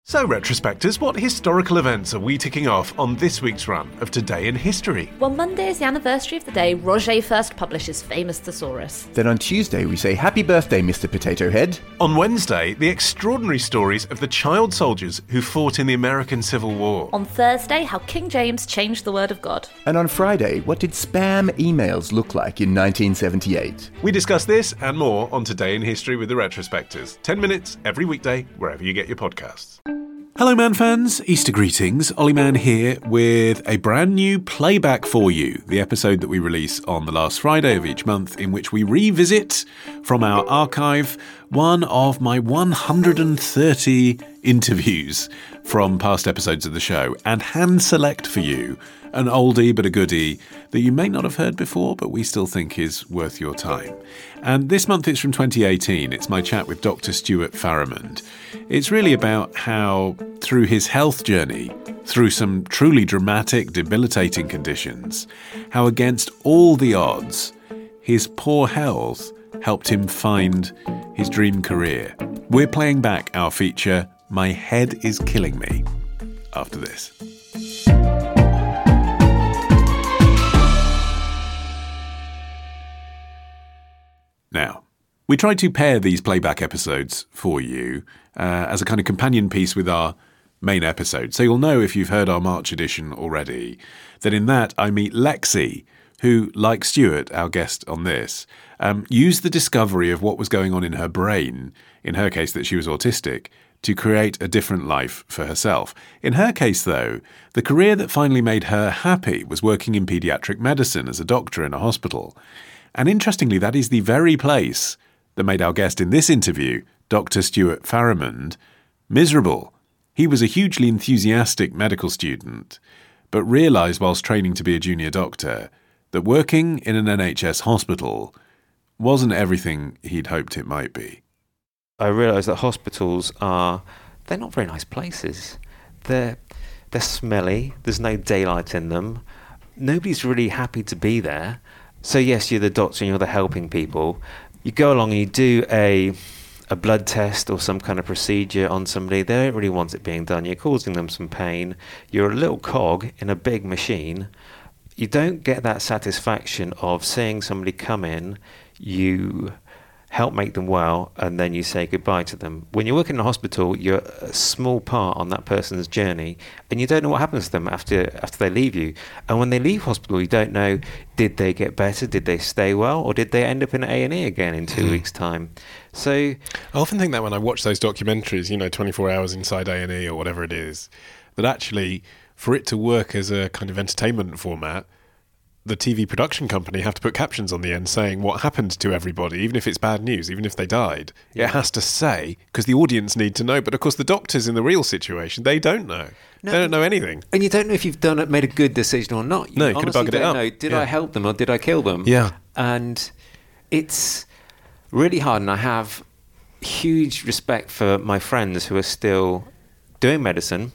So, retrospectors, what historical events are we ticking off on this week's run of Today in History? Well, Monday is the anniversary of the day Roget first published his famous Thesaurus. Then on Tuesday we say happy birthday, Mr. Potato Head. On Wednesday, the extraordinary stories of the child soldiers who fought in the American Civil War. On Thursday, how King James changed the word of God. And on Friday, what did spam emails look like in 1978? We discuss this and more on Today in History with the retrospectors. 10 minutes every weekday, wherever you get your podcasts. Hello Man fans, Easter greetings. Ollie Mann here with a brand new playback for you, the episode that we release on the last Friday of each month, in which we revisit from our archive one of my 130 interviews from past episodes of the show and hand select for you an oldie but a goodie that you may not have heard before but we still think is worth your time. And this month it's from 2018. It's my chat with Dr. Stuart Farrimond. It's really about how, through his health journey, through some truly dramatic, debilitating conditions, how against all the odds, his poor health helped him find his dream career. We're playing back our feature, My Head is Killing Me, after this. Now, we try to pair these playback episodes for you as a kind of companion piece with our main episode. So you'll know if you've heard our March edition already that in that I meet Lexi, who, like Stuart, our guest on this, used the discovery of what was going on in her brain, in her case that she was autistic, to create a different life for herself. In her case, though, the career that finally made her happy was working in paediatric medicine as a doctor in a hospital. And interestingly, that is the very place that made our guest in this interview, Dr. Stuart Farrimond, miserable. He was a hugely enthusiastic medical student, but realised whilst training to be a junior doctor that working in an NHS hospital wasn't everything he'd hoped it might be. I realised that hospitals they're not very nice places. They're smelly, there's no daylight in them, nobody's really happy to be there. So yes, you're the doctor and you're the helping people. You go along and you do a blood test or some kind of procedure on somebody. They don't really want it being done. You're causing them some pain. You're a little cog in a big machine. You don't get that satisfaction of seeing somebody come in, you help make them well, and then you say goodbye to them. When you work in a hospital, you're a small part on that person's journey, and you don't know what happens to them after they leave you. And when they leave hospital, you don't know, did they get better, did they stay well, or did they end up in A&E again in 2 weeks' time? So I often think that when I watch those documentaries, 24 hours inside A&E or whatever it is, that actually, for it to work as a kind of entertainment format, the TV production company have to put captions on the end saying what happened to everybody, even if it's bad news, even if they died. Yeah. It has to say, because the audience need to know. But of course, the doctors in the real situation, they don't know. No, they don't know anything. And you don't know if you've made a good decision or not. You could have buggered it up. Know, did I help them or did I kill them? Yeah. And it's really hard. And I have huge respect for my friends who are still doing medicine.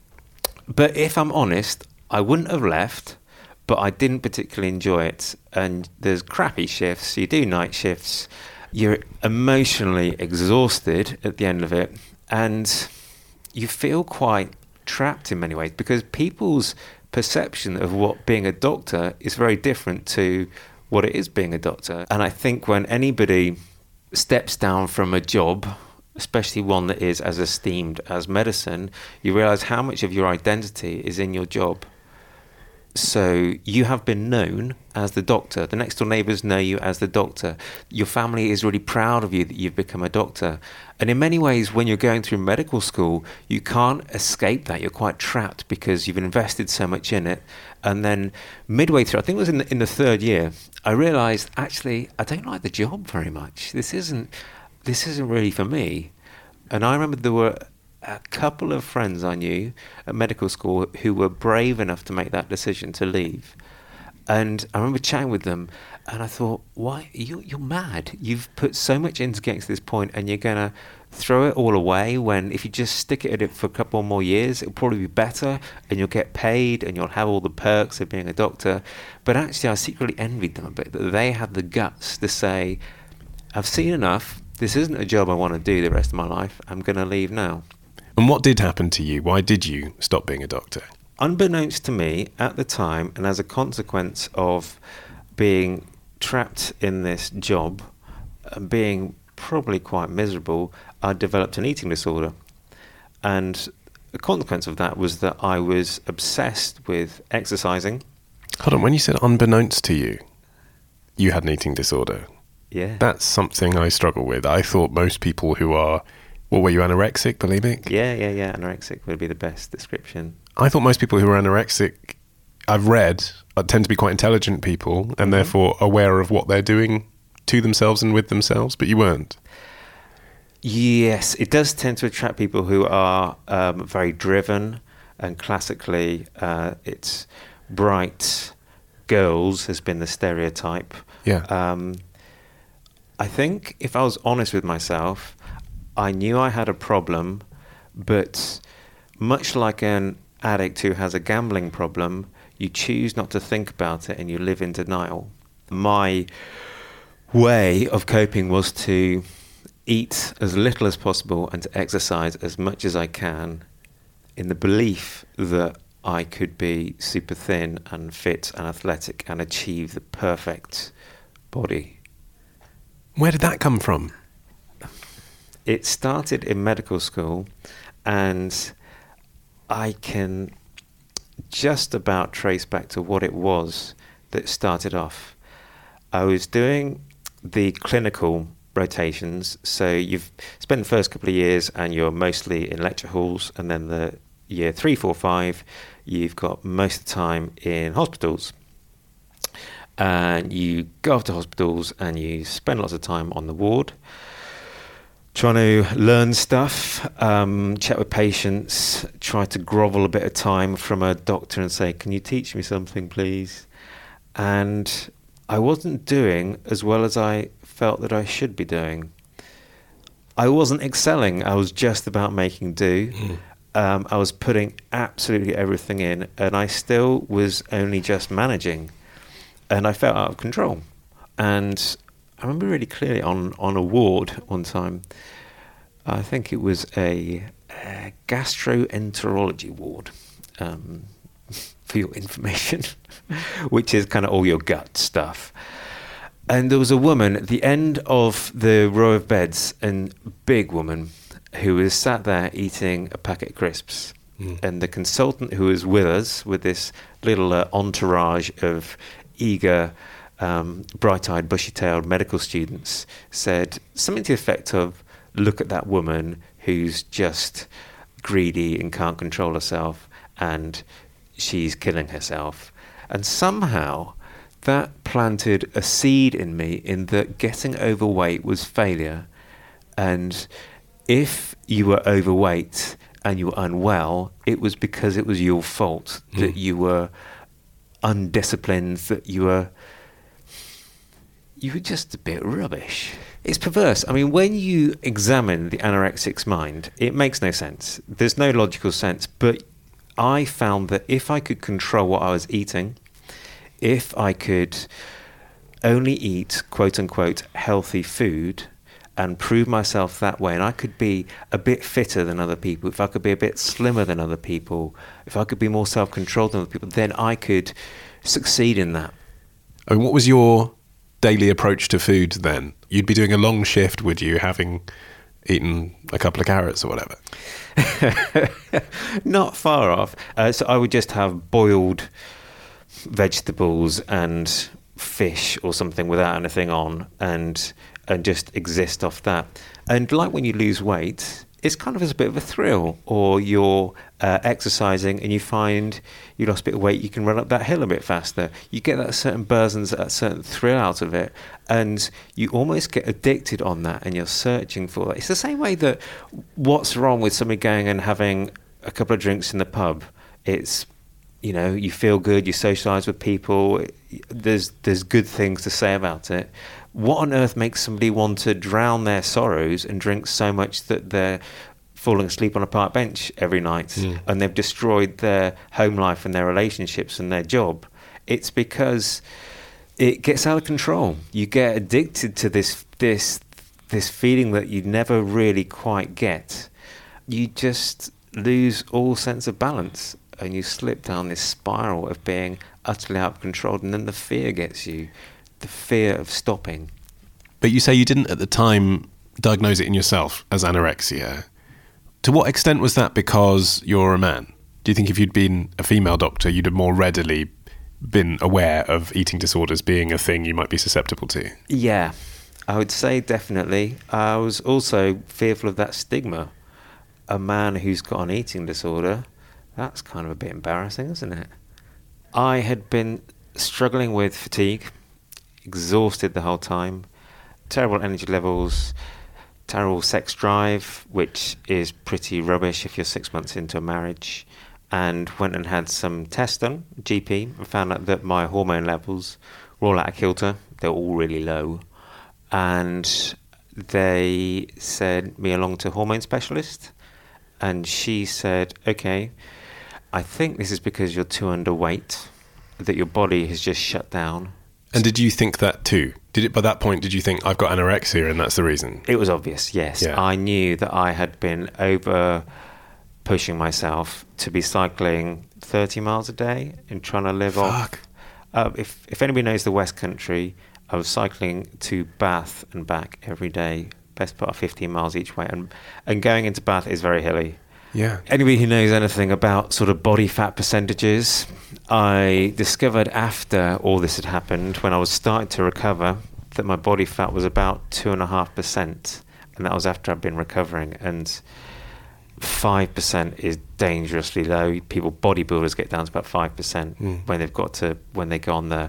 But if I'm honest, I wouldn't have left. But I didn't particularly enjoy it. And there's crappy shifts. You do night shifts. You're emotionally exhausted at the end of it. And you feel quite trapped in many ways because people's perception of what being a doctor is very different to what it is being a doctor. And I think when anybody steps down from a job, especially one that is as esteemed as medicine, you realise how much of your identity is in your job. So you have been known as the doctor. The next door neighbours know you as the doctor. Your family is really proud of you that you've become a doctor. And in many ways, when you're going through medical school, you can't escape that. You're quite trapped because you've invested so much in it. And then midway through, I think it was in the third year, I realised, actually, I don't like the job very much. This isn't really for me. And I remember there were a couple of friends I knew at medical school who were brave enough to make that decision to leave. And I remember chatting with them and I thought, why? You're mad. You've put so much into getting to this point and you're going to throw it all away when if you just stick at it for a couple more years, it'll probably be better and you'll get paid and you'll have all the perks of being a doctor. But actually, I secretly envied them a bit that they had the guts to say, I've seen enough. This isn't a job I want to do the rest of my life. I'm going to leave now. And what did happen to you? Why did you stop being a doctor? Unbeknownst to me at the time, and as a consequence of being trapped in this job and being probably quite miserable, I developed an eating disorder. And the consequence of that was that I was obsessed with exercising. Hold on, when you said unbeknownst to you, you had an eating disorder. Yeah. That's something I struggle with. I thought most people who are, what were you, anorexic, bulimic? Yeah. Anorexic would be the best description. I thought most people who are anorexic, I've read, tend to be quite intelligent people and therefore aware of what they're doing to themselves and with themselves, but you weren't. Yes, it does tend to attract people who are very driven, and classically it's bright girls has been the stereotype. Yeah. I think if I was honest with myself, I knew I had a problem, but much like an addict who has a gambling problem, you choose not to think about it and you live in denial. My way of coping was to eat as little as possible and to exercise as much as I can in the belief that I could be super thin and fit and athletic and achieve the perfect body. Where did that come from? It started in medical school, and I can just about trace back to what it was that started off. I was doing the clinical rotations, so you've spent the first couple of years and you're mostly in lecture halls, and then the year 3, 4, 5 you've got most of the time in hospitals, and you go off to hospitals and you spend lots of time on the ward trying to learn stuff, chat with patients, try to grovel a bit of time from a doctor and say, can you teach me something please? And I wasn't doing as well as I felt that I should be doing. I wasn't excelling. I was just about making do. I was putting absolutely everything in, and I still was only just managing. And I felt out of control. And I remember really clearly on a ward one time, I think it was a gastroenterology ward, for your information, which is kind of all your gut stuff. And there was a woman at the end of the row of beds, a big woman, who was sat there eating a packet of crisps. And the consultant who was with us, with this little entourage of eager, bright-eyed, bushy-tailed medical students, said something to the effect of, look at that woman who's just greedy and can't control herself, and she's killing herself. And somehow that planted a seed in me in that getting overweight was failure. And if you were overweight and you were unwell, it was because it was your fault, that you were undisciplined, that you were just a bit rubbish. It's perverse. I mean, when you examine the anorexic's mind, it makes no sense. There's no logical sense. But I found that if I could control what I was eating, if I could only eat, quote unquote, healthy food and prove myself that way, and I could be a bit fitter than other people, if I could be a bit slimmer than other people, if I could be more self-controlled than other people, then I could succeed in that. I mean, what was your daily approach to food then? You'd be doing a long shift, would you, having eaten a couple of carrots or whatever? Not far off. So I would just have boiled vegetables and fish or something without anything on, and just exist off that. And like when you lose weight, it's kind of as a bit of a thrill, or you're exercising and you find you lost a bit of weight, you can run up that hill a bit faster. You get that certain buzz and that certain thrill out of it, and you almost get addicted on that, and you're searching for that. It's the same way that what's wrong with somebody going and having a couple of drinks in the pub? It's, you know, you feel good, you socialise with people, there's good things to say about it. What on earth makes somebody want to drown their sorrows and drink so much that they're falling asleep on a park bench every night, and they've destroyed their home life and their relationships and their job? It's because it gets out of control. You get addicted to this feeling that you never really quite get. you just lose all sense of balance and you slip down this spiral of being utterly out of control, and then the fear gets you, the fear of stopping. But you say you didn't at the time diagnose it in yourself as anorexia. To what extent was that because you're a man? Do you think if you'd been a female doctor, you'd have more readily been aware of eating disorders being a thing you might be susceptible to? Yeah, I would say definitely. I was also fearful of that stigma. A man who's got an eating disorder, that's kind of a bit embarrassing, isn't it? I had been struggling with fatigue, exhausted the whole time, terrible energy levels, terrible sex drive, which is pretty rubbish if you're 6 months into a marriage, and went and had some tests done, GP, and found out that my hormone levels were all out of kilter. They were all really low. And they sent me along to a hormone specialist, and she said, okay, I think this is because you're too underweight, that your body has just shut down. And did you think that too? By that point, did you think, I've got anorexia and that's the reason? It was obvious, yes. Yeah. I knew that I had been over pushing myself to be cycling 30 miles a day and trying to live off. If anybody knows the West Country, I was cycling to Bath and back every day, best part of 15 miles each way. And going into Bath is very hilly. Yeah. Anybody who knows anything about sort of body fat percentages, I discovered after all this had happened, when I was starting to recover, that my body fat was about 2.5%. And that was after I'd been recovering. And 5% is dangerously low. Bodybuilders get down to about 5% when they go on the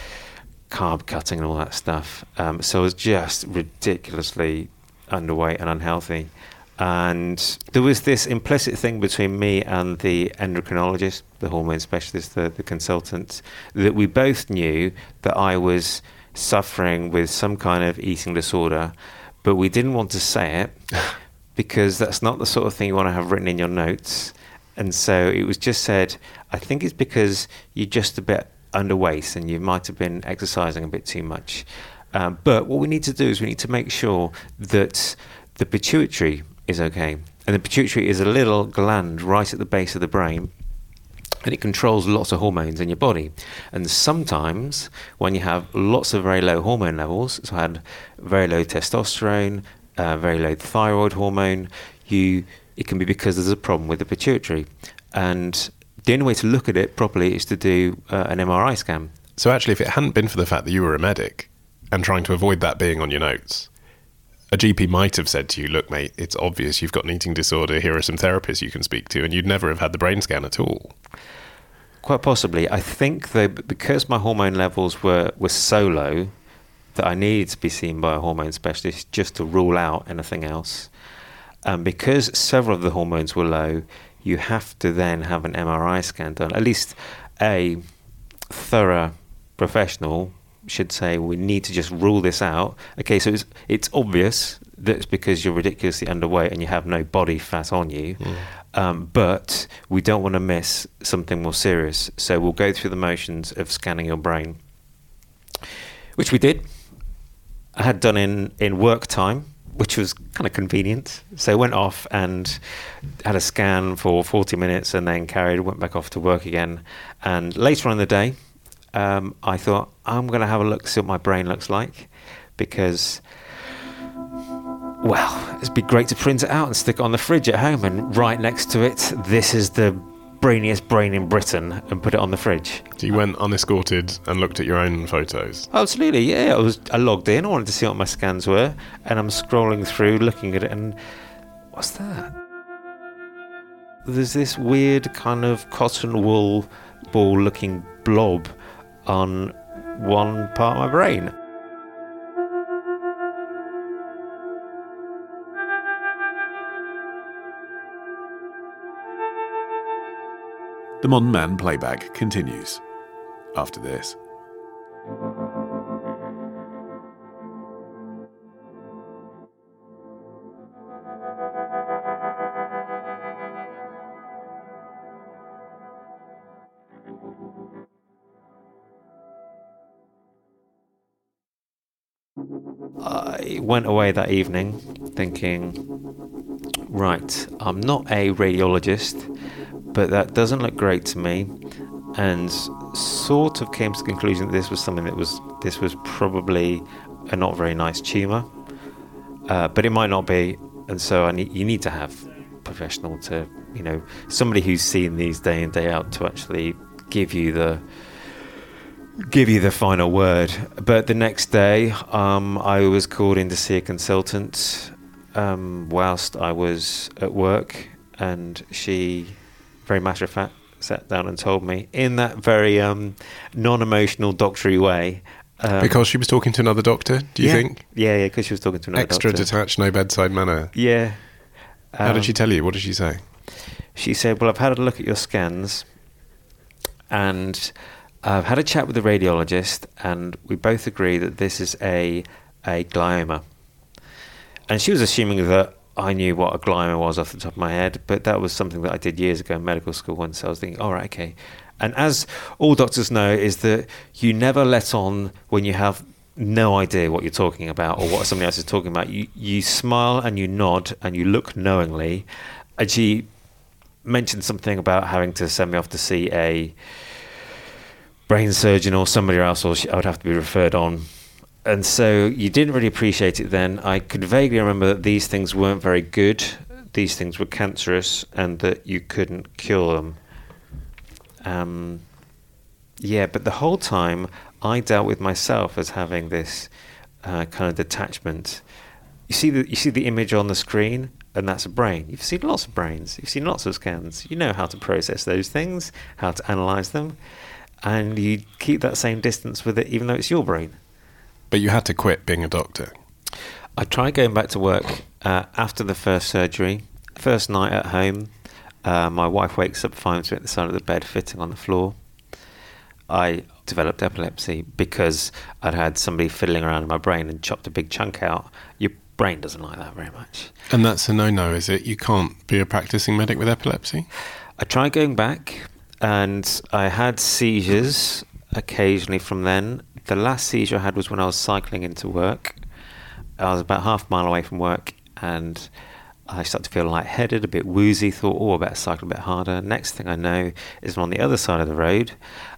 carb cutting and all that stuff. So I was just ridiculously underweight and unhealthy. And there was this implicit thing between me and the endocrinologist, the hormone specialist, the consultant, that we both knew that I was suffering with some kind of eating disorder, but we didn't want to say it because that's not the sort of thing you want to have written in your notes. And so it was just said, I think it's because you're just a bit underweight and you might have been exercising a bit too much. But what we need to do is we need to make sure that the pituitary is okay. And the pituitary is a little gland right at the base of the brain, and it controls lots of hormones in your body. And sometimes when you have lots of very low hormone levels, so I had very low testosterone, very low thyroid hormone, it can be because there's a problem with the pituitary. And the only way to look at it properly is to do an MRI scan. So actually, if it hadn't been for the fact that you were a medic and trying to avoid that being on your notes, a GP might have said to you, look, mate, it's obvious you've got an eating disorder. Here are some therapists you can speak to, and you'd never have had the brain scan at all. Quite possibly. I think, though, because my hormone levels were so low that I needed to be seen by a hormone specialist just to rule out anything else. Because several of the hormones were low, you have to then have an MRI scan done. At least a thorough professional should say, we need to just rule this out. Okay, so it's obvious that it's because you're ridiculously underweight and you have no body fat on you, but we don't want to miss something more serious. So we'll go through the motions of scanning your brain, which we did. I had done in work time, which was kind of convenient. So I went off and had a scan for 40 minutes and then went back off to work again. And later on in the day, I thought, I'm going to have a look, see what my brain looks like, because, well, it'd be great to print it out and stick it on the fridge at home, and right next to it, this is the brainiest brain in Britain, and put it on the fridge. So you went unescorted and looked at your own photos? Absolutely, yeah. I logged in, I wanted to see what my scans were, and I'm scrolling through, looking at it, and what's that? There's this weird kind of cotton wool ball looking blob on one part of my brain. The Modern Man playback continues after this. I went away that evening thinking, right, I'm not a radiologist, but that doesn't look great to me, and sort of came to the conclusion that this was something this was probably a not very nice tumour, but it might not be, and so you need to have professional to, somebody who's seen these day in day out to actually give you the final word. But the next day, I was called in to see a consultant whilst I was at work, and she, very matter of fact, sat down and told me in that very non-emotional doctory way. Because she was talking to another doctor, do you think? Yeah, because she was talking to another Extra doctor. detached, no bedside manner. Yeah. How did she tell you? What did she say? She said, well, I've had a look at your scans, and I've had a chat with the radiologist, and we both agree that this is a glioma. And she was assuming that I knew what a glioma was off the top of my head, but that was something that I did years ago in medical school once. So I was thinking, all right, okay. And as all doctors know, is that you never let on when you have no idea what you're talking about or what somebody else is talking about. You smile and you nod and you look knowingly. And she mentioned something about having to send me off to see a brain surgeon or somebody else, or I would have to be referred on. And so you didn't really appreciate it then. I could vaguely remember that these things weren't very good, these things were cancerous, and that you couldn't cure them. But the whole time I dealt with myself as having this kind of detachment. You see the image on the screen, and that's a brain. You've seen lots of brains. You've seen lots of scans. You know how to process those things, how to analyse them, and you keep that same distance with it, even though it's your brain. But you had to quit being a doctor. I tried going back to work after the first surgery. First night at home, my wife wakes up, finds me at the side of the bed, fitting on the floor. I developed epilepsy because I'd had somebody fiddling around in my brain and chopped a big chunk out. Your brain doesn't like that very much. And that's a no-no, is it? You can't be a practicing medic with epilepsy? I tried going back, and I had seizures occasionally from then. The last seizure I had was when I was cycling into work. I was about half a mile away from work, and I started to feel lightheaded, a bit woozy, thought, I better cycle a bit harder. Next thing I know is on the other side of the road,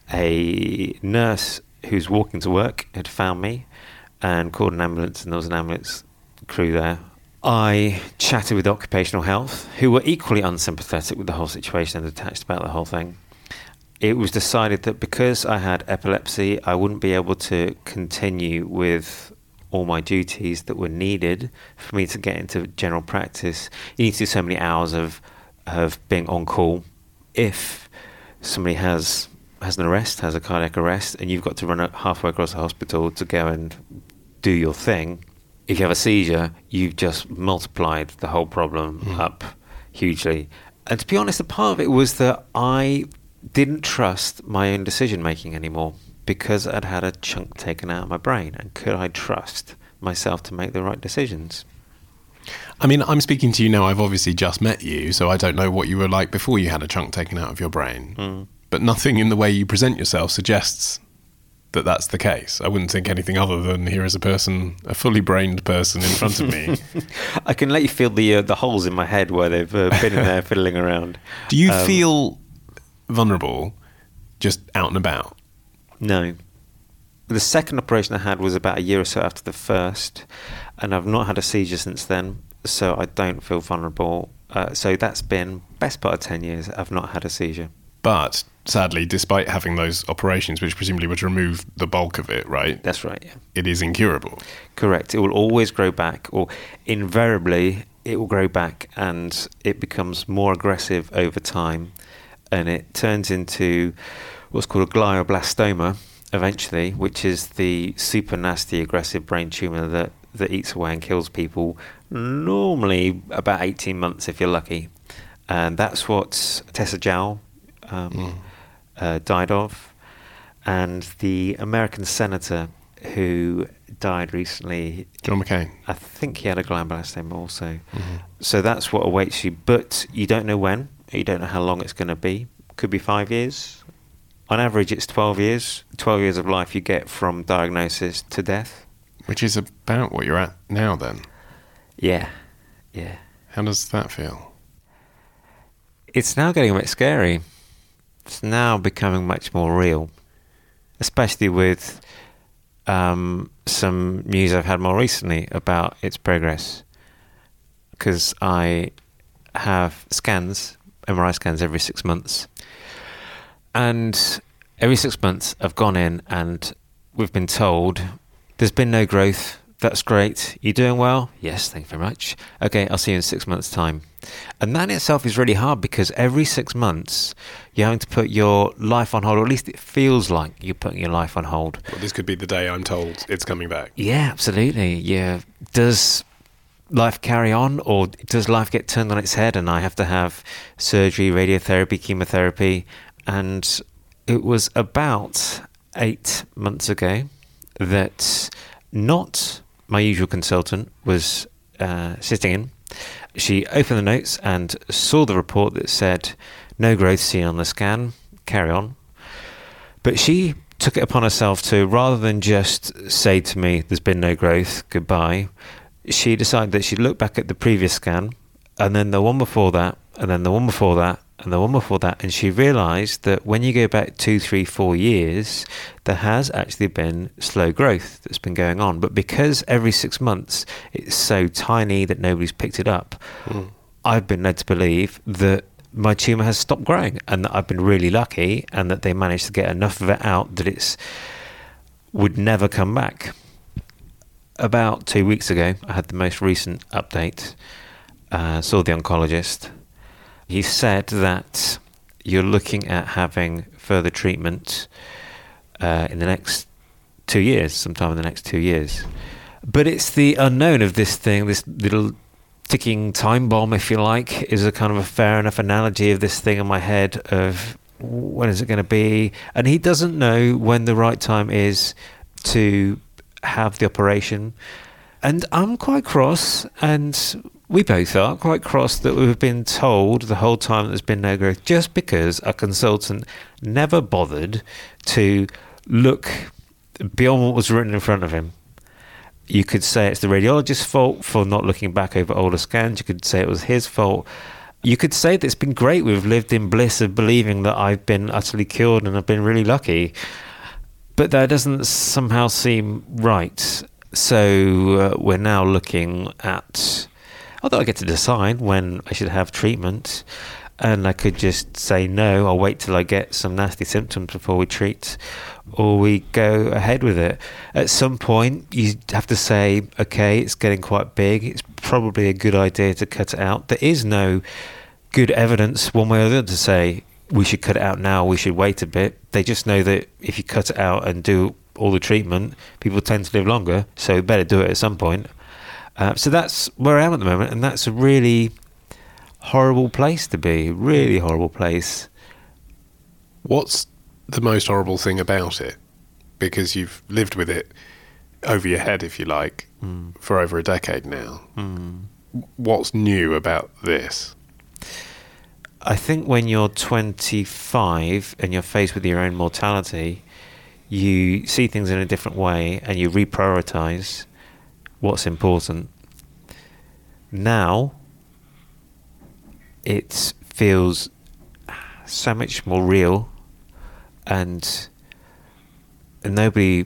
a nurse who's walking to work had found me and called an ambulance, and there was an ambulance crew there. I chatted with occupational health, who were equally unsympathetic with the whole situation and detached about the whole thing. It was decided that because I had epilepsy, I wouldn't be able to continue with all my duties that were needed for me to get into general practice. You need to do so many hours of being on call. If somebody has an arrest, has a cardiac arrest, and you've got to run halfway across the hospital to go and do your thing, if you have a seizure, you've just multiplied the whole problem up hugely. And to be honest, a part of it was that I didn't trust my own decision-making anymore because I'd had a chunk taken out of my brain. And could I trust myself to make the right decisions? I mean, I'm speaking to you now. I've obviously just met you, so I don't know what you were like before you had a chunk taken out of your brain. But nothing in the way you present yourself suggests that that's the case. I wouldn't think anything other than here is a person, a fully brained person in front of me. I can let you feel the holes in my head where they've been in there fiddling around. Do you feel vulnerable just out and about? No. The second operation I had was about a year or so after the first, and I've not had a seizure since then, so I don't feel vulnerable. So that's been best part of 10 years I've not had a seizure. But sadly, despite having those operations, which presumably would remove the bulk of it, right? That's right, yeah. It is incurable. Correct. It will always grow back, or invariably it will grow back, and it becomes more aggressive over time, and it turns into what's called a glioblastoma eventually, which is the super nasty aggressive brain tumour that eats away and kills people, normally about 18 months if you're lucky. And that's what Tessa Jowell died of. And the American senator who died recently, John McCain. I think he had a glioblastoma also. So that's what awaits you, but you don't know when, you don't know how long it's going to be. Could be 5 years. On average, it's 12 years. 12 years of life you get from diagnosis to death. Which is about what you're at now, then. Yeah. How does that feel? It's now getting a bit scary. It's now becoming much more real, especially with some news I've had more recently about its progress. Because I have MRI scans every 6 months. And every 6 months I've gone in and we've been told there's been no growth. That's great. You doing well? Yes, thank you very much. Okay, I'll see you in 6 months' time. And that in itself is really hard because every 6 months you're having to put your life on hold, or at least it feels like you're putting your life on hold. Well, this could be the day I'm told it's coming back. Yeah, absolutely. Yeah. Does life carry on, or does life get turned on its head and I have to have surgery, radiotherapy, chemotherapy? And it was about 8 months ago that not my usual consultant was sitting in. She opened the notes and saw the report that said, no growth seen on the scan, carry on. But she took it upon herself to, rather than just say to me, there's been no growth, goodbye, she decided that she'd look back at the previous scan, and then the one before that, and then the one before that, and the one before that, and she realised that when you go back 2, 3, 4 years, there has actually been slow growth that's been going on. But because every 6 months it's so tiny that nobody's picked it up, I've been led to believe that my tumour has stopped growing, and that I've been really lucky, and that they managed to get enough of it out that it's would never come back. About 2 weeks ago, I had the most recent update. Saw the oncologist. He said that you're looking at having further treatment in the next 2 years, sometime in the next 2 years. But it's the unknown of this thing, this little ticking time bomb, if you like, is a kind of a fair enough analogy of this thing in my head of when is it going to be? And he doesn't know when the right time is to have the operation. And I'm quite cross, and we both are quite cross that we've been told the whole time that there's been no growth, just because a consultant never bothered to look beyond what was written in front of him. You could say it's the radiologist's fault for not looking back over older scans. You could say it was his fault. You could say that it's been great. We've lived in bliss of believing that I've been utterly cured and I've been really lucky. But that doesn't somehow seem right. So we're now looking at, although I get to decide when I should have treatment, and I could just say no, I'll wait till I get some nasty symptoms before we treat, or we go ahead with it. At some point you have to say, okay, it's getting quite big, it's probably a good idea to cut it out. There is no good evidence one way or the other to say we should cut it out now, we should wait a bit. They just know that if you cut it out and do all the treatment, people tend to live longer, so better do it at some point. So that's where I am at the moment, and that's a really horrible place to be, really horrible place. What's the most horrible thing about it? Because you've lived with it over your head, if you like, for over a decade now. What's new about this? I think when you're 25 and you're faced with your own mortality, you see things in a different way and you reprioritize what's important. Now, it feels so much more real, and very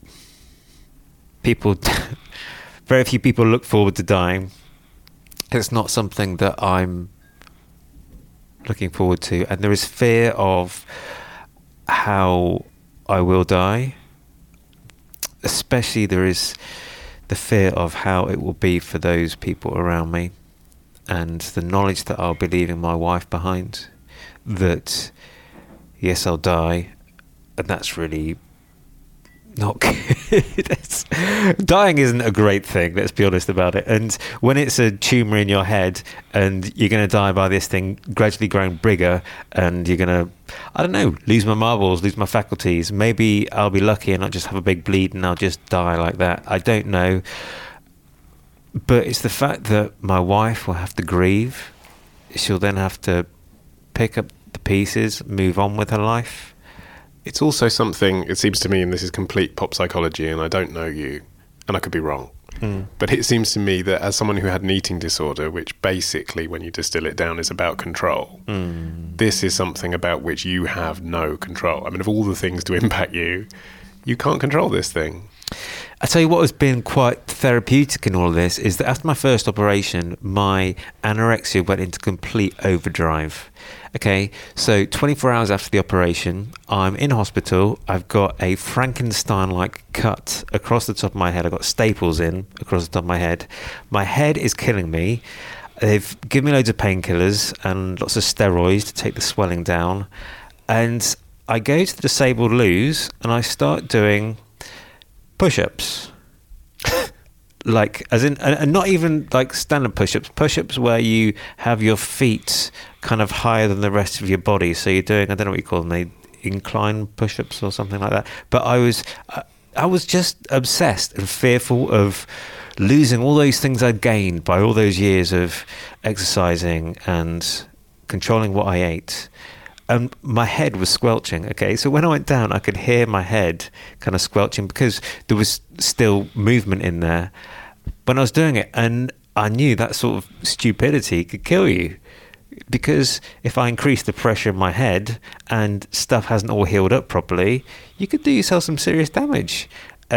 few people look forward to dying. It's not something that I'm looking forward to, and there is fear of how I will die. Especially there is the fear of how it will be for those people around me, and the knowledge that I'll be leaving my wife behind, that yes, I'll die, and that's really not good. Dying isn't a great thing, let's be honest about it. And when it's a tumour in your head and you're going to die by this thing gradually growing bigger, and you're going to, I don't know, lose my marbles, lose my faculties, maybe I'll be lucky and I'll just have a big bleed and I'll just die like that. I don't know. But it's the fact that my wife will have to grieve. She'll then have to pick up the pieces, move on with her life. It's also something, it seems to me, and this is complete pop psychology, and I don't know you, and I could be wrong, But it seems to me that as someone who had an eating disorder, which basically, when you distill it down, is about control, this is something about which you have no control. I mean, of all the things to impact you, you can't control this thing. I tell you what has been quite therapeutic in all of this is that after my first operation, my anorexia went into complete overdrive. Okay, so 24 hours after the operation, I'm in hospital. I've got a Frankenstein-like cut across the top of my head. I've got staples in across the top of my head. My head is killing me. They've given me loads of painkillers and lots of steroids to take the swelling down. And I go to the disabled loos and I start doing push-ups. Like, as in, and not even like standard push-ups where you have your feet kind of higher than the rest of your body. So you're doing, I don't know what you call them, they incline push-ups or something like that. But I was just obsessed and fearful of losing all those things I'd gained by all those years of exercising and controlling what I ate. And my head was squelching, okay? So when I went down, I could hear my head kind of squelching because there was still movement in there when I was doing it. And I knew that sort of stupidity could kill you, because if I increase the pressure in my head and stuff hasn't all healed up properly, you could do yourself some serious damage.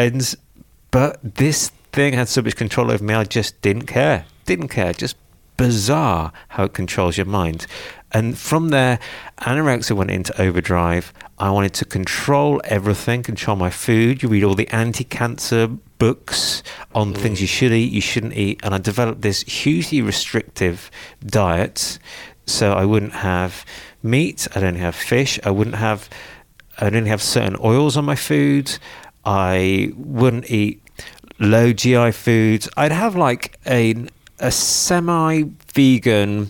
But this thing had so much control over me, I just didn't care. Just bizarre how it controls your mind. And from there, anorexia went into overdrive. I wanted to control everything, control my food. You read all the anti-cancer books on things you should eat, you shouldn't eat. And I developed this hugely restrictive diet. So I wouldn't have meat, I'd only have fish, I'd only have certain oils on my food. I wouldn't eat low GI foods. I'd have like a semi-vegan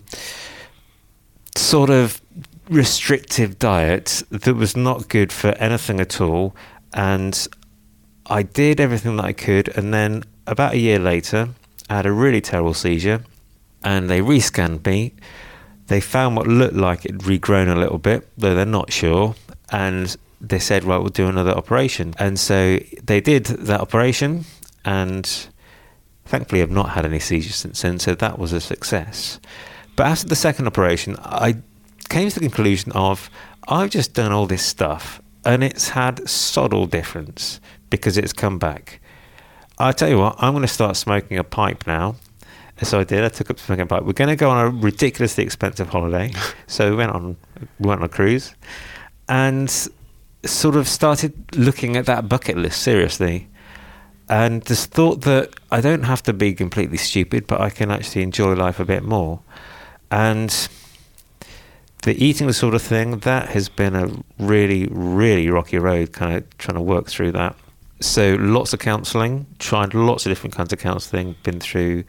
sort of restrictive diet that was not good for anything at all. And I did everything that I could. And then about a year later, I had a really terrible seizure and they rescanned me. They found what looked like it had regrown a little bit, though they're not sure. And they said, right, we'll do another operation. And so they did that operation, and thankfully I've not had any seizures since then, so that was a success. But after the second operation, I came to the conclusion of, I've just done all this stuff, and it's had sod all difference, because it's come back. I'll tell you what, I'm going to start smoking a pipe now. So I did. I took up smoking a pipe. We're going to go on a ridiculously expensive holiday. So we went on a cruise, and sort of started looking at that bucket list seriously, and just thought that I don't have to be completely stupid, but I can actually enjoy life a bit more. And the eating the sort of thing, that has been a really, really rocky road, kind of trying to work through that. So lots of counselling, tried lots of different kinds of counselling, been through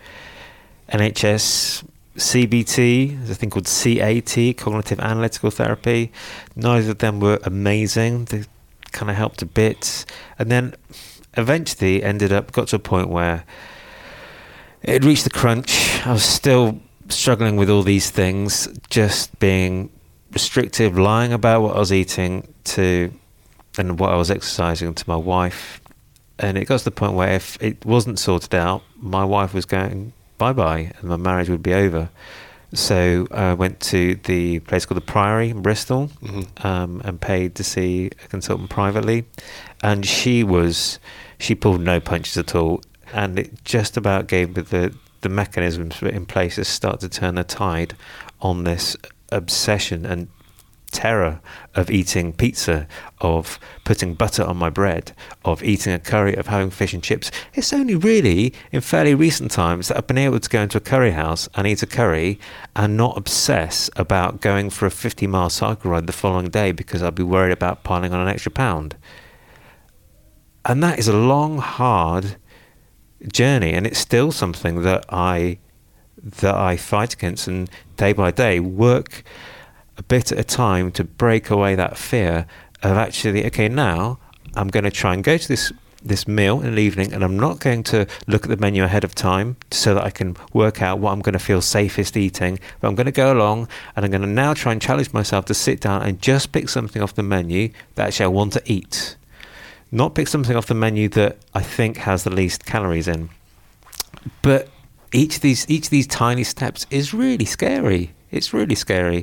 NHS, CBT, there's a thing called CAT, Cognitive Analytical Therapy. Neither of them were amazing. They kind of helped a bit. And then eventually got to a point where it reached the crunch. I was still struggling with all these things, just being restrictive, lying about what I was eating and what I was exercising to my wife. And it got to the point where if it wasn't sorted out, my wife was going bye-bye and my marriage would be over. So I went to the place called the Priory in Bristol, and paid to see a consultant privately. And she pulled no punches at all. And it just about gave me the mechanisms in place to start to turn the tide on this obsession and terror of eating pizza, of putting butter on my bread, of eating a curry, of having fish and chips. It's only really in fairly recent times that I've been able to go into a curry house and eat a curry and not obsess about going for a 50-mile cycle ride the following day because I'd be worried about piling on an extra pound. And that is a long, hard journey, and it's still something that I fight against, and day by day work a bit at a time to break away that fear of actually, okay, now I'm going to try and go to this meal in the evening, and I'm not going to look at the menu ahead of time so that I can work out what I'm going to feel safest eating, but I'm going to go along and I'm going to now try and challenge myself to sit down and just pick something off the menu that actually I want to eat. Not pick something off the menu that I think has the least calories in. But each of these tiny steps is really scary. It's really scary.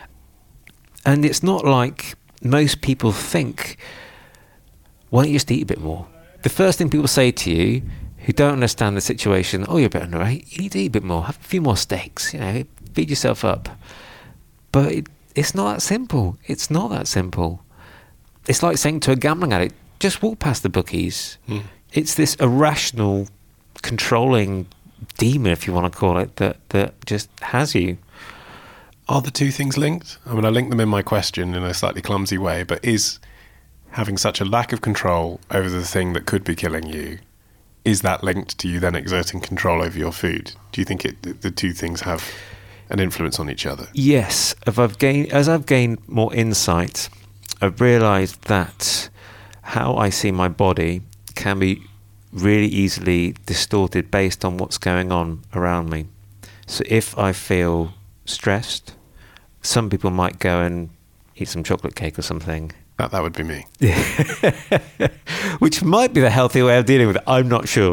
And it's not like most people think, why don't you just eat a bit more? The first thing people say to you who don't understand the situation, oh, you're a bit underweight, you need to eat a bit more, have a few more steaks, feed yourself up. But it's not that simple. It's not that simple. It's like saying to a gambling addict, just walk past the bookies. It's this irrational, controlling demon, if you want to call it, that just has you. Are the two things linked? I mean, I linked them in my question in a slightly clumsy way, but is having such a lack of control over the thing that could be killing you, is that linked to you then exerting control over your food? Do you think the two things have an influence on each other? Yes. As I've gained more insight, I've realised that how I see my body can be really easily distorted based on what's going on around me. So if I feel stressed, some people might go and eat some chocolate cake or something. That would be me. Which might be the healthy way of dealing with it. I'm not sure.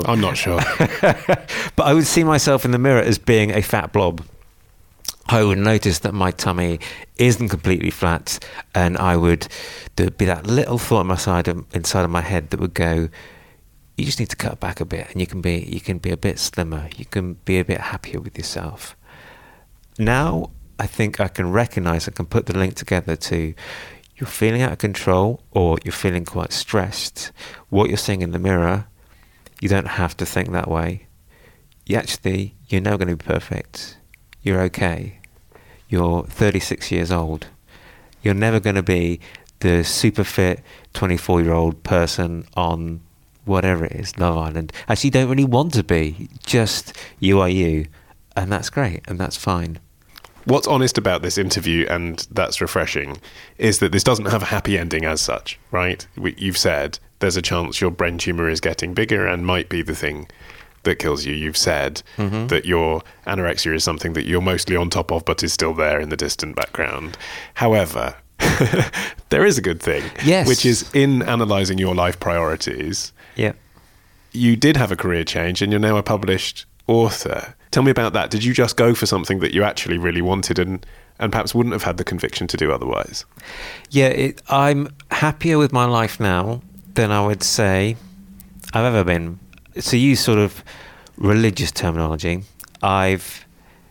But I would see myself in the mirror as being a fat blob. I would notice that my tummy isn't completely flat, and there'd be that little thought inside of my head that would go, you just need to cut back a bit, and you can be a bit slimmer. You can be a bit happier with yourself. Now, I think I can recognise, I can put the link together to you're feeling out of control or you're feeling quite stressed. What you're seeing in the mirror, you don't have to think that way. You're never going to be perfect. You're okay. You're 36 years old. You're never going to be the super fit 24-year-old person on whatever it is, Love Island. Actually, you don't really want to be. Just you are you. And that's great, and that's fine. What's honest about this interview, and that's refreshing, is that this doesn't have a happy ending as such, right? You've said there's a chance your brain tumour is getting bigger and might be the thing that kills you. You've said that your anorexia is something that you're mostly on top of but is still there in the distant background. However, there is a good thing, yes, which is in analysing your life priorities, you did have a career change and you're now a published author. Tell me about that. Did you just go for something that you actually really wanted and perhaps wouldn't have had the conviction to do otherwise? Yeah, I'm happier with my life now than I would say I've ever been. To use sort of religious terminology, I've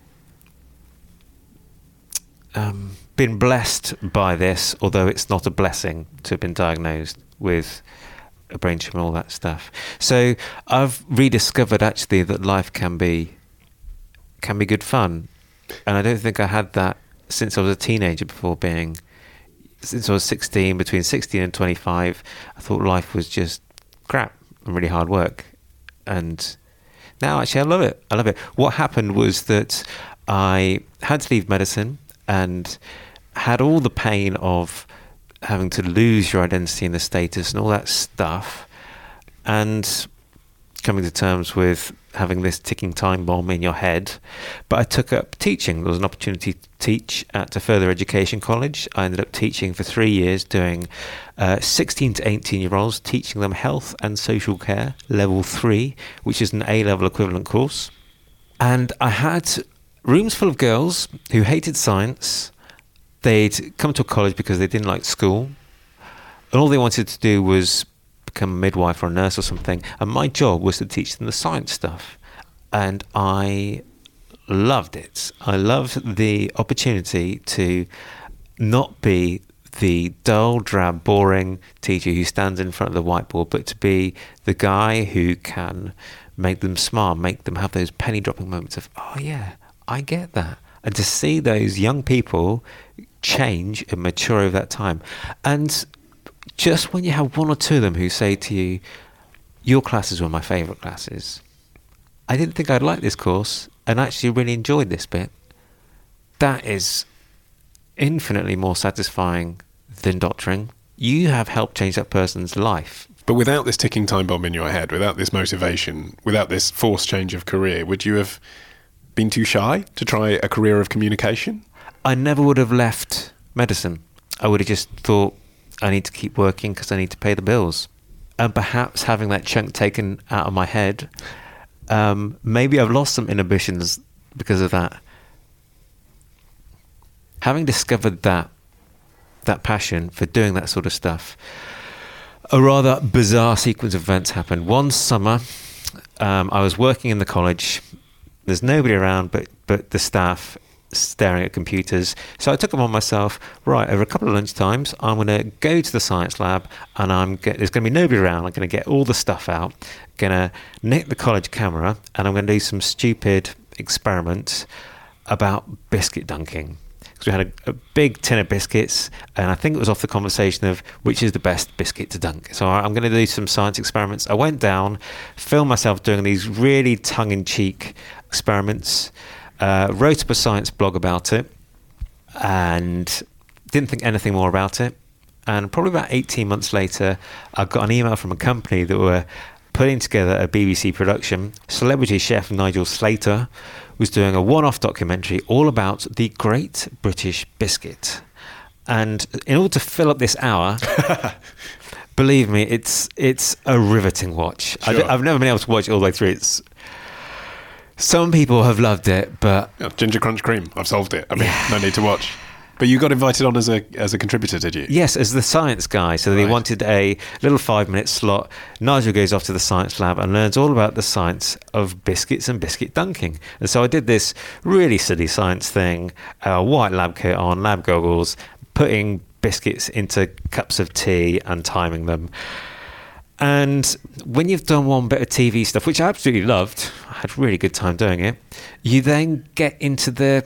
been blessed by this, although it's not a blessing to have been diagnosed with a brain tumour and all that stuff. So I've rediscovered actually that life can be good fun, and I don't think I had that since I was a teenager. Since I was 16, between 16 and 25, I thought life was just crap and really hard work. And now actually I love it. What happened was that I had to leave medicine and had all the pain of having to lose your identity and the status and all that stuff, and coming to terms with having this ticking time bomb in your head. But I took up teaching. There was an opportunity to teach at a further education college. I ended up teaching for 3 years, doing 16 to 18-year-olds, teaching them health and social care, level 3, which is an A-level equivalent course. And I had rooms full of girls who hated science. They'd come to a college because they didn't like school, and all they wanted to do was become a midwife or a nurse or something, and my job was to teach them the science stuff. And I loved it. I loved the opportunity to not be the dull, drab, boring teacher who stands in front of the whiteboard, but to be the guy who can make them smile, make them have those penny dropping moments of, oh yeah, I get that. And to see those young people change and mature over that time. And just when you have one or two of them who say to you, your classes were my favourite classes, I didn't think I'd like this course and actually really enjoyed this bit, that is infinitely more satisfying than doctoring. You have helped change that person's life. But without this ticking time bomb in your head, without this motivation, without this forced change of career, would you have been too shy to try a career of communication? I never would have left medicine. I would have just thought, I need to keep working because I need to pay the bills. And perhaps having that chunk taken out of my head maybe I've lost some inhibitions because of that. Having discovered that passion for doing that sort of stuff, a rather bizarre sequence of events happened. One summer, I was working in the college. There's nobody around but the staff staring at computers. So I took it on myself, right, over a couple of lunch times, I'm going to go to the science lab and there's going to be nobody around. I'm going to get all the stuff out, going to nick the college camera, and I'm going to do some stupid experiments about biscuit dunking. Because we had a big tin of biscuits, and I think it was off the conversation of which is the best biscuit to dunk. So I'm going to do some science experiments. I went down, filmed myself doing these really tongue-in-cheek experiments, wrote up a science blog about it, and didn't think anything more about it. And probably about 18 months later, I got an email from a company that were putting together a BBC production. Celebrity chef Nigel Slater was doing a one-off documentary all about the Great British Biscuit. And in order to fill up this hour, believe me, it's a riveting watch. Sure. I've never been able to watch it all the way through. Some people have loved it, but... Ginger Crunch Cream, I've solved it. I mean, no need to watch. But you got invited on as a contributor, did you? Yes, as the science guy. So they wanted a little 5-minute slot. Nigel goes off to the science lab and learns all about the science of biscuits and biscuit dunking. And so I did this really silly science thing, a white lab coat on, lab goggles, putting biscuits into cups of tea and timing them. And when you've done one bit of TV stuff, which I absolutely loved, I had a really good time doing it, you then get into the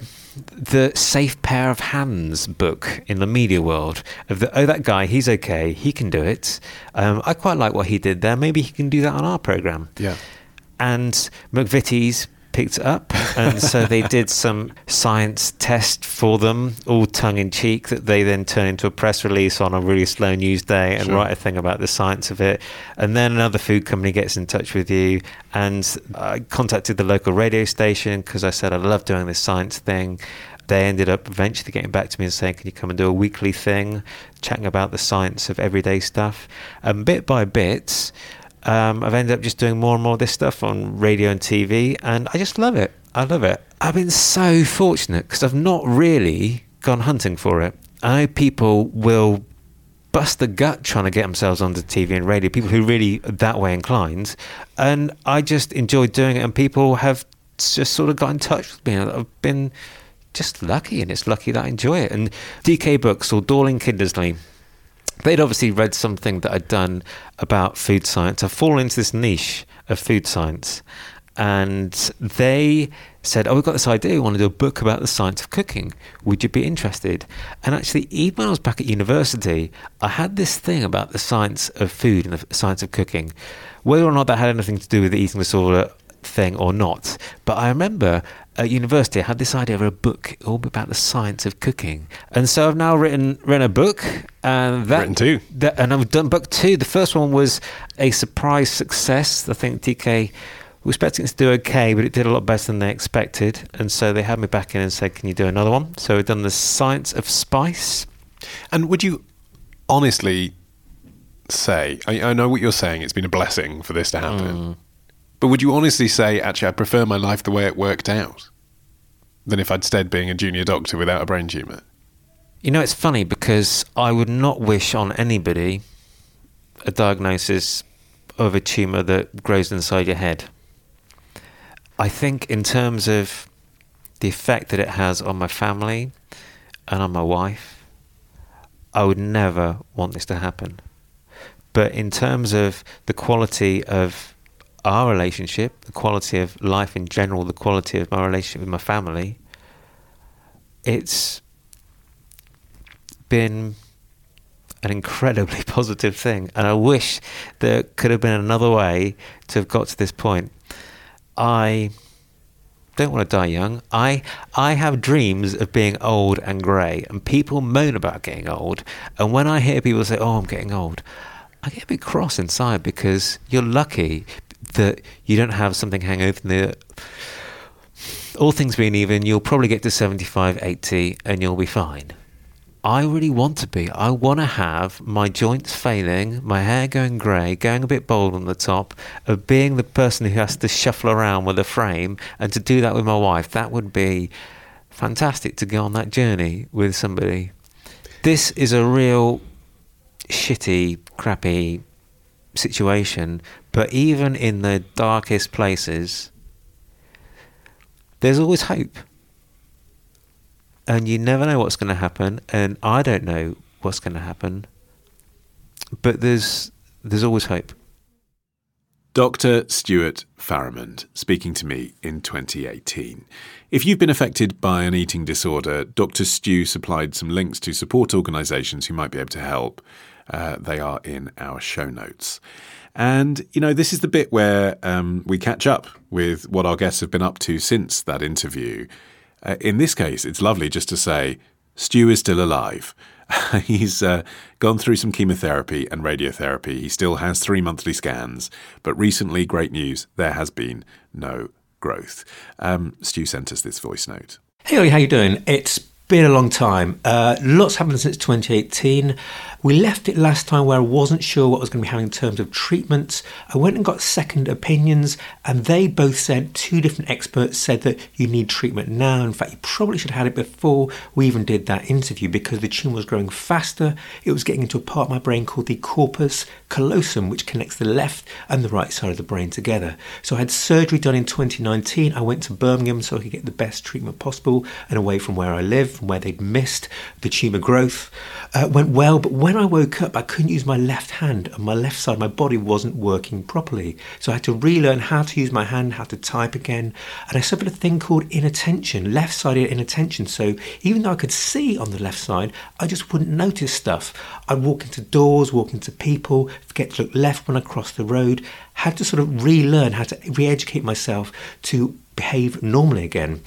safe pair of hands book in the media world of that guy, he's okay, he can do it. I quite like what he did there. Maybe he can do that on our programme. Yeah. And McVitie's picked it up, and so they did some science test for them, all tongue-in-cheek, that they then turn into a press release on a really slow news day and write a thing about the science of it. And then another food company gets in touch with you, and I contacted the local radio station because I said I love doing this science thing. They ended up eventually getting back to me and saying, can you come and do a weekly thing, chatting about the science of everyday stuff. And bit by bit, I've ended up just doing more and more of this stuff on radio and TV, and I just love it. I love it. I've been so fortunate because I've not really gone hunting for it. I know people will bust the gut trying to get themselves onto TV and radio, people who are really that way inclined, and I just enjoyed doing it, and people have just sort of got in touch with me. I've been just lucky, and it's lucky that I enjoy it. And DK Books or Dorling Kindersley, they'd obviously read something that I'd done about food science. I've fallen into this niche of food science. And they said, we've got this idea. We want to do a book about the science of cooking. Would you be interested? And actually, even when I was back at university, I had this thing about the science of food and the science of cooking. Whether or not that had anything to do with the eating disorder thing or not. But I remember at university, I had this idea of a book all about the science of cooking. And so I've now written a book. And written two. And I've done book two. The first one was a surprise success. I think DK were expecting it to do okay, but it did a lot better than they expected. And so they had me back in and said, can you do another one? So I've done the science of spice. And would you honestly say, I know what you're saying, it's been a blessing for this to happen. But would you honestly say, actually, I prefer my life the way it worked out than if I'd stayed being a junior doctor without a brain tumour? You know, it's funny because I would not wish on anybody a diagnosis of a tumour that grows inside your head. I think in terms of the effect that it has on my family and on my wife, I would never want this to happen. But in terms of the quality of our relationship, the quality of life in general, the quality of my relationship with my family, it's been an incredibly positive thing. And I wish there could have been another way to have got to this point. I don't want to die young. I have dreams of being old and grey, and people moan about getting old. And when I hear people say, I'm getting old, I get a bit cross inside because you're lucky that you don't have something hang over the... All things being even, you'll probably get to 75, 80 and you'll be fine. I really want to be. I want to have my joints failing, my hair going grey, going a bit bald on the top, of being the person who has to shuffle around with a frame, and to do that with my wife. That would be fantastic, to go on that journey with somebody. This is a real shitty, crappy situation, but even in the darkest places, there's always hope. And you never know what's going to happen, and I don't know what's going to happen, but there's always hope. Dr. Stuart Farrimond speaking to me in 2018. If you've been affected by an eating disorder, Dr. Stu supplied some links to support organisations who might be able to help. They are in our show notes. And, this is the bit where we catch up with what our guests have been up to since that interview. In this case, it's lovely just to say, Stu is still alive. He's gone through some chemotherapy and radiotherapy. He still has 3 monthly scans. But recently, great news, there has been no growth. Stu sent us this voice note. Hey Ollie, how you doing? It's been a long time. Lots happened since 2018. We left it last time where I wasn't sure what I was going to be having in terms of treatments. I went and got second opinions, and they both said, 2 different experts said that you need treatment now. In fact, you probably should have had it before we even did that interview, because the tumour was growing faster. It was getting into a part of my brain called the corpus callosum, which connects the left and the right side of the brain together. So I had surgery done in 2019. I went to Birmingham so I could get the best treatment possible and away from where I live, from where they'd missed the tumour growth. Went well, but when I woke up, I couldn't use my left hand, and my left side of my body wasn't working properly. So I had to relearn how to use my hand, how to type again. And I suffered a thing called inattention, left-sided inattention. So even though I could see on the left side, I just wouldn't notice stuff. I'd walk into doors, walk into people, forget to look left when I crossed the road. Had to sort of relearn how to re-educate myself to behave normally again.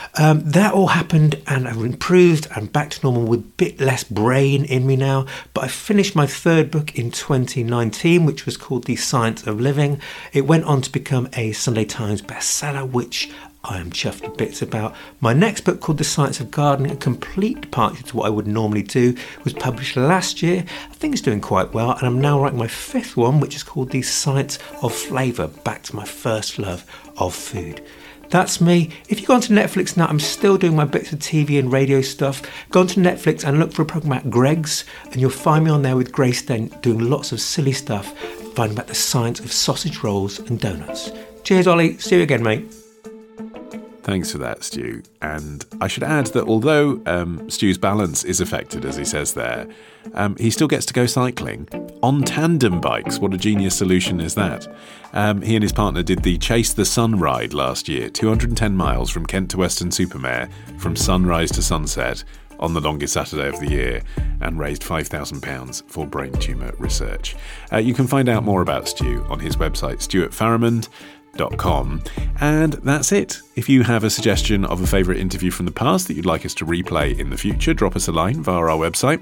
That all happened, and I've improved. I'm back to normal with a bit less brain in me now. But I finished my 3rd book in 2019, which was called The Science of Living. It went on to become a Sunday Times bestseller, which I am chuffed to bits about. My next book, called The Science of Gardening, a complete departure to what I would normally do, was published last year. I think it's doing quite well, and I'm now writing my 5th one, which is called The Science of Flavour, back to my first love of food. That's me. If you go onto Netflix now, I'm still doing my bits of TV and radio stuff. Go onto Netflix and look for a programme about Greggs, and you'll find me on there with Grace Dent doing lots of silly stuff, finding about the science of sausage rolls and donuts. Cheers, Ollie. See you again, mate. Thanks for that, Stu. And I should add that although Stu's balance is affected, as he says there, he still gets to go cycling on tandem bikes. What a genius solution is that? He and his partner did the Chase the Sun ride last year, 210 miles from Kent to Weston-super-Mare, from sunrise to sunset, on the longest Saturday of the year, and raised £5,000 for brain tumour research. You can find out more about Stu on his website, stuartfarrimond.com. And that's it. If you have a suggestion of a favourite interview from the past that you'd like us to replay in the future, drop us a line via our website,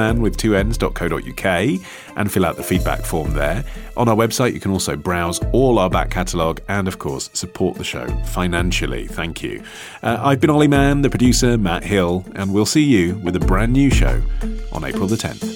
modernman.co.uk, and fill out the feedback form there. On our website, you can also browse all our back catalogue and, of course, support the show financially. Thank you. I've been Ollie Mann, the producer, Matt Hill, and we'll see you with a brand new show on April the 10th.